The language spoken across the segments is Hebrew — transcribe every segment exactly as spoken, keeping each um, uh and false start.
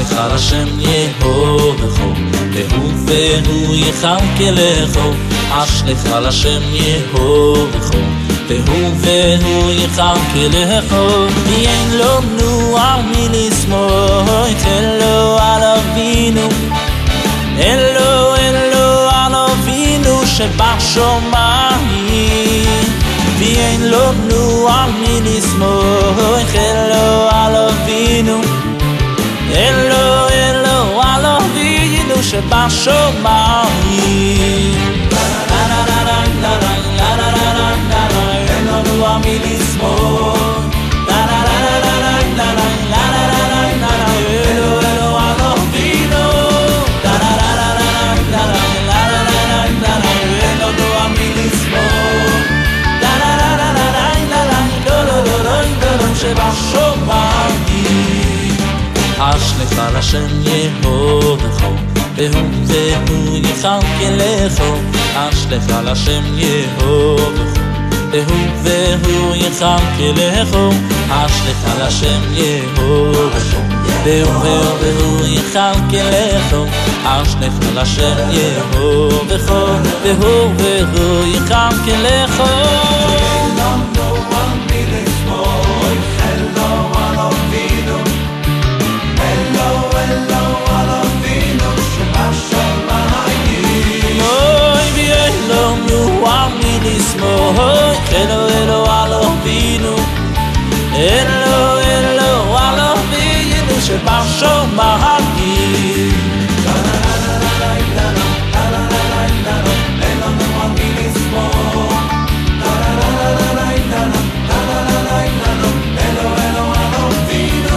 אשליך לשם יהודכו, והוא והוא יכלכלכו. אשליך לשם יהודכו, והוא והוא יכלכלכו. כי אין לנו על מי לסמוך, אלו על אבינו, אלו אלו על אבינו שבשמיים. כי אין לנו על מי לסמוך, אלו על אבינו, אלו אלו על אבינו שבשמיים. אין לנו על מי לסמוך, אלו אלו על אבינו, אין לנו על מי לסמוך, שבשמיים. אשליך לשם יהודכו, והוא והוא יכלכלכו. אשליך לשם יהודכו, והוא והוא יכלכלכו. אשליך לשם יהודכו, והוא והוא יכלכלכו. אשליך לשם יהודכו, והוא והוא יכלכלכו. Hello, hello, על אבינו, hello, hello, על אבינו שבשמיים. אין לנו על מי לסמוך, hello, hello, על אבינו,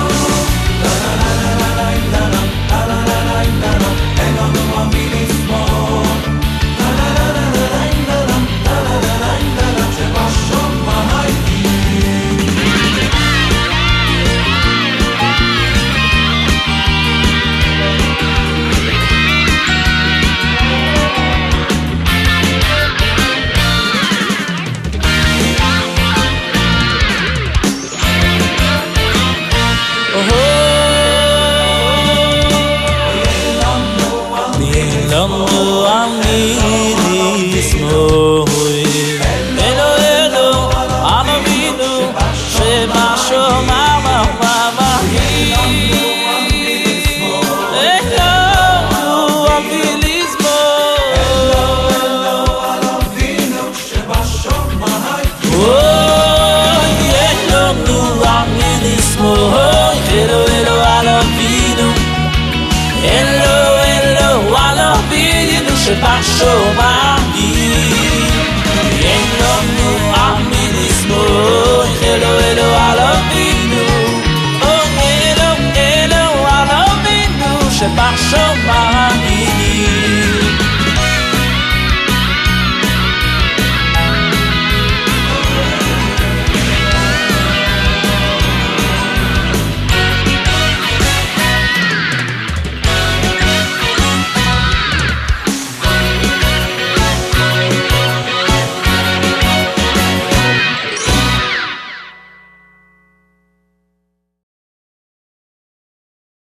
אין לנו על מי לסמוך. שבשמיים. אין לנו על מי לסמוך, אלו אלו על אבינו, אלו אלו על אבינו שבשמיים.